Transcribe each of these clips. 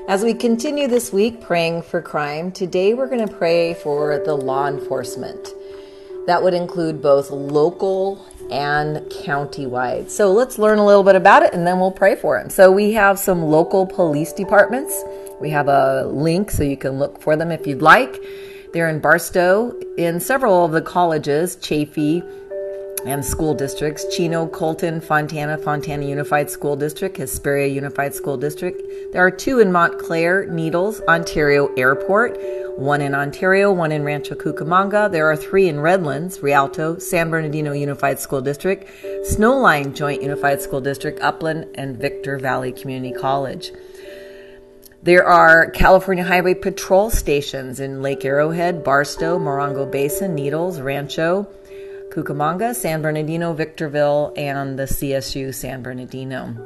As we continue this week praying for crime, today we're going to pray for the law enforcement. That would include both local and county-wide. So let's learn a little bit about it and then we'll pray for them. So we have some local police departments. We have a link so you can look for them if you'd like. They're in Barstow, in several of the colleges, Chaffee, and school districts: Chino, Colton, Fontana Unified School District, Hesperia Unified School District. There are 2 in Montclair, Needles, Ontario Airport, 1 in Ontario, 1 in Rancho Cucamonga. There are 3 in Redlands, Rialto, San Bernardino Unified School District, Snowline Joint Unified School District, Upland, and Victor Valley Community College. There are California Highway Patrol stations in Lake Arrowhead, Barstow, Morongo Basin, Needles, Rancho Cucamonga, San Bernardino, Victorville, and the CSU San Bernardino.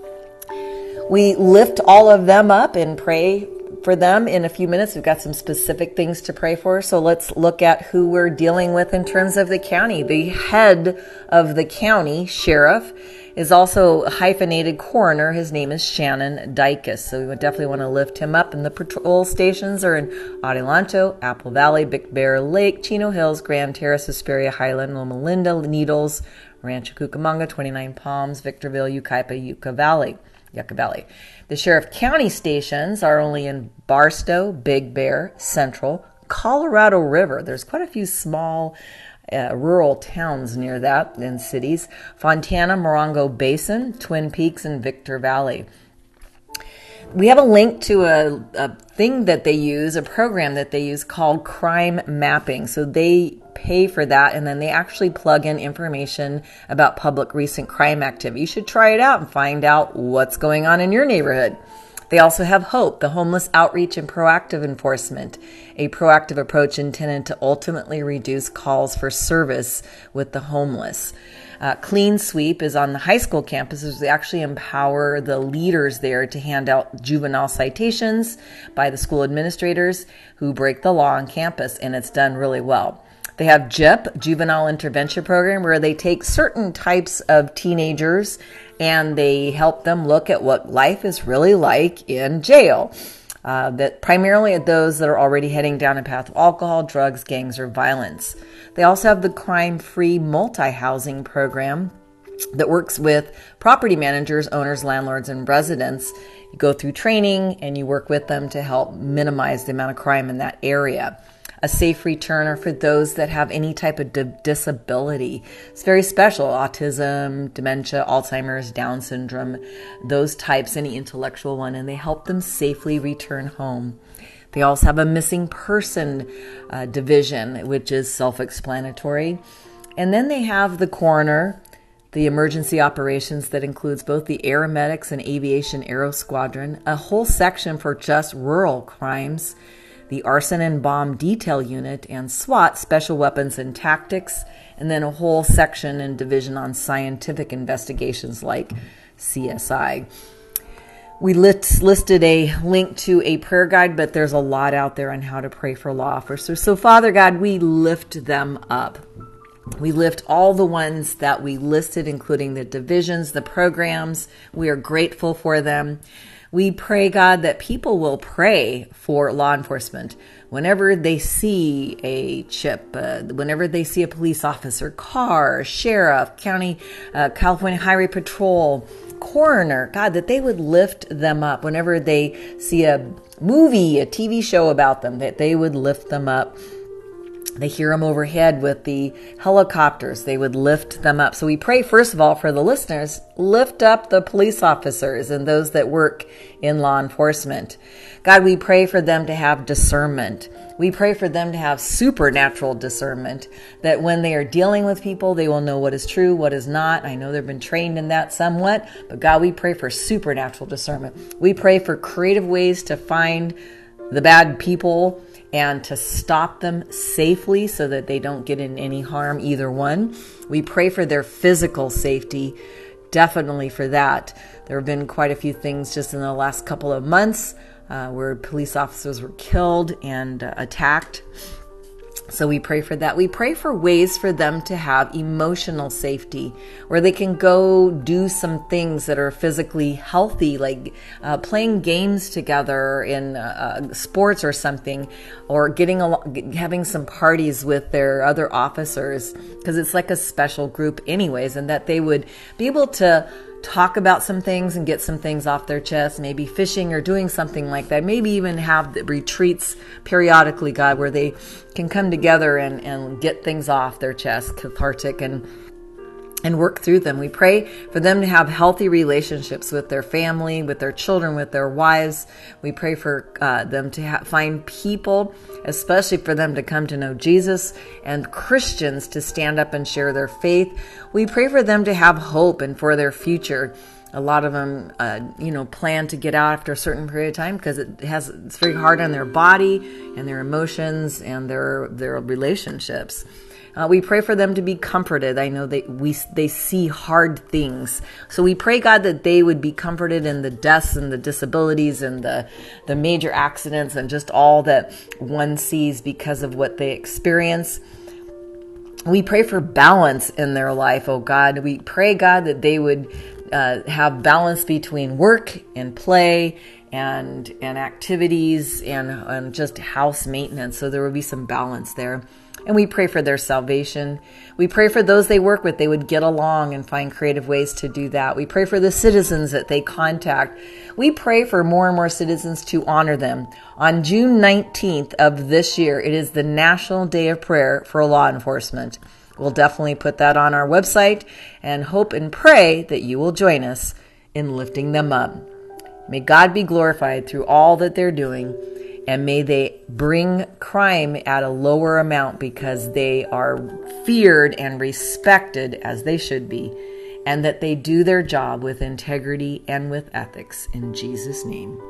We lift all of them up and pray for them in a few minutes. We've got some specific things to pray for. So let's look at who we're dealing with in terms of the county. The head of the county, sheriff, is also a hyphenated coroner. His name is Shannon Dykes. So we would definitely want to lift him up. And the patrol stations are in Adelanto, Apple Valley, Big Bear Lake, Chino Hills, Grand Terrace, Hesperia, Highland, Loma Linda, Needles, Rancho Cucamonga, 29 Palms, Victorville, Yucca Valley. The Sheriff County stations are only in Barstow, Big Bear, Central, Colorado River. There's quite a few small rural towns near that and cities: Fontana, Morongo Basin, Twin Peaks, and Victor Valley. We have a link to a thing that they use, a program that they use called Crime Mapping. So they pay for that, and then they actually plug in information about public recent crime activity. You should try it out and find out what's going on in your neighborhood. They also have HOPE, the Homeless Outreach and Proactive Enforcement, a proactive approach intended to ultimately reduce calls for service with the homeless. Clean Sweep is on the high school campuses. They actually empower the leaders there to hand out juvenile citations by the school administrators who break the law on campus, and it's done really well. They have JIP, Juvenile Intervention Program, where they take certain types of teenagers and they help them look at what life is really like in jail. That primarily at those that are already heading down a path of alcohol, drugs, gangs, or violence. They also have the Crime-Free Multi-Housing Program that works with property managers, owners, landlords, and residents. You go through training and you work with them to help minimize the amount of crime in that area. A Safe Returner for those that have any type of disability. It's very special: autism, dementia, Alzheimer's, Down syndrome, those types, any intellectual one, and they help them safely return home. They also have a missing person division, which is self-explanatory. And then they have the coroner, the emergency operations that includes both the aeromedics and aviation aero squadron, a whole section for just rural crimes, the arson and bomb detail unit, and SWAT, special weapons and tactics, and then a whole section and division on scientific investigations like CSI. We listed a link to a prayer guide, but there's a lot out there on how to pray for law officers. So Father God, we lift them up. We lift all the ones that we listed, including the divisions, the programs. We are grateful for them. We pray, God, that people will pray for law enforcement whenever they see a chip, whenever they see a police officer, car, sheriff, county, California Highway Patrol, coroner, God, that they would lift them up. Whenever they see a movie, a TV show about them, that they would lift them up. They hear them overhead with the helicopters. They would lift them up. So we pray, first of all, for the listeners, lift up the police officers and those that work in law enforcement. God, we pray for them to have discernment. We pray for them to have supernatural discernment, that when they are dealing with people, they will know what is true, what is not. I know they've been trained in that somewhat, but God, we pray for supernatural discernment. We pray for creative ways to find the bad people and to stop them safely so that they don't get in any harm, either one. We pray for their physical safety, definitely for that. There have been quite a few things just in the last couple of months where police officers were killed and attacked. So we pray for that. We pray for ways for them to have emotional safety, where they can go do some things that are physically healthy, like playing games together in sports or something, or having some parties with their other officers, because it's like a special group anyways, and that they would be able to talk about some things and get some things off their chest, maybe fishing or doing something like that. Maybe even have the retreats periodically, God, where they can come together and get things off their chest, cathartic, and work through them. We pray for them to have healthy relationships with their family, with their children, with their wives. We pray for them to find people, especially for them to come to know Jesus, and Christians to stand up and share their faith. We pray for them to have hope and for their future. A lot of them, plan to get out after a certain period of time because it's very hard on their body and their emotions and their relationships. We pray for them to be comforted. I know they see hard things. So we pray, God, that they would be comforted in the deaths and the disabilities and the major accidents and just all that one sees because of what they experience. We pray for balance in their life, oh God. We pray, God, that they would have balance between work and play and activities and just house maintenance. So there would be some balance there. And we pray for their salvation. We pray for those they work with, they would get along and find creative ways to do that. We pray for the citizens that they contact. We pray for more and more citizens to honor them. On June 19th of this year, it is the National Day of Prayer for Law Enforcement. We'll definitely put that on our website and hope and pray that you will join us in lifting them up. May God be glorified through all that they're doing. And may they bring crime at a lower amount because they are feared and respected as they should be, and that they do their job with integrity and with ethics. In Jesus' name.